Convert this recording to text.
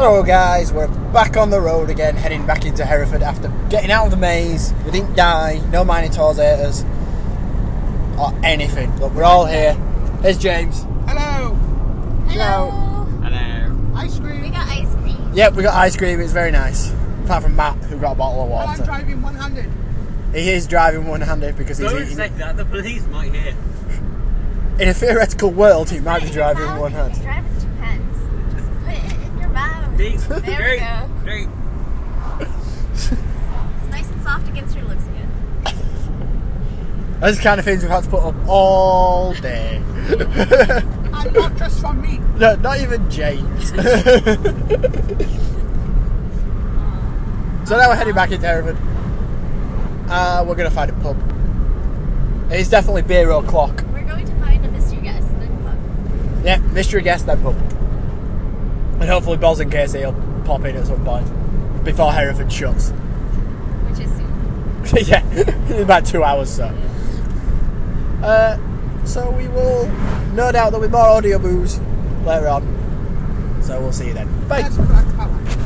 Hello guys, we're back on the road again, heading back into Hereford after getting out of the maze. We didn't die, no Minotaurs ate us, or anything, but we're all here. Here's James. Hello. Hello. Hello. Ice cream. We got ice cream. Yep, we got ice cream, it's very nice. Apart from Matt, who got a bottle of And I'm water. driving one-handed. He is driving one-handed because he's Don't eating. say that, the police might hear. In a theoretical world, he might be Put it in your driving mouth. one-handed. Drive with two hands. Just put it in your mouth. There we go. Drink. It's nice and soft against your lips again. Those kind of things we've had to put up all day. And not just from me. No, not even James. So now we're heading back into Hereford. We're going to find a pub. It's definitely beer o'clock. We're going to find a mystery guest, then pub. Yeah, mystery guest, then pub. And hopefully Balls and Casey will pop in at some point before Hereford shuts. Which is soon. Yeah, in about 2 hours so. So we will, no doubt there'll be more audio booze later on. So we'll see you then. Bye. That's black power.